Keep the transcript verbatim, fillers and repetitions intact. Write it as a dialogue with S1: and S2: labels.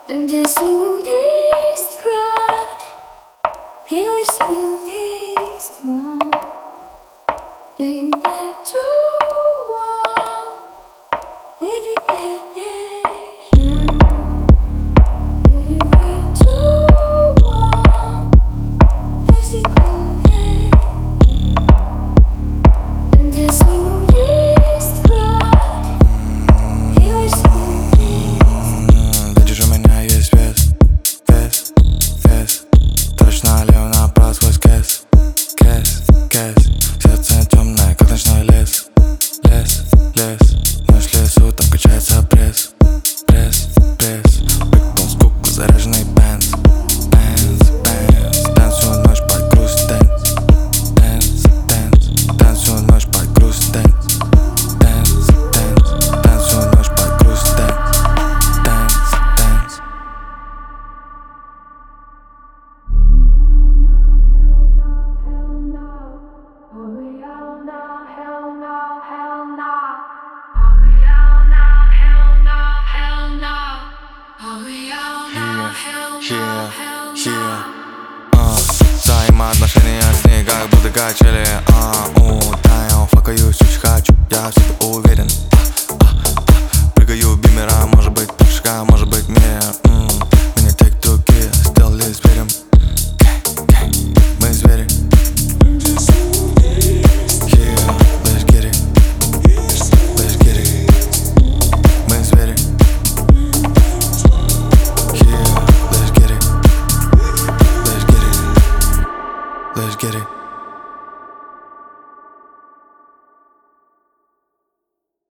S1: Здесь есть кровь, здесь есть мать. Ты не чувствуешь, ты не веришь. Ты не чувствуешь, если ты веришь. Здесь есть кровь, здесь есть.
S2: Видишь, у меня есть вес, вес, вес. Точно лев направо сквозь кэс, кэс, кэс. Сердце темное, как ночной лес, лес, лес. Ночь в лесу, там качается пресс, пресс, пресс. Прикол скуку, заряженный бенз, бенз, бенз. Танцую ночь под груз дэнс, дэнс, дэнс. Танцую ночь под груз дэнс, дэнс, дэнс. Танцую ночь под груз дэнс, дэнс, дэнс. Yeah, yeah. Uh, взаимоотношения с ней как будто качели.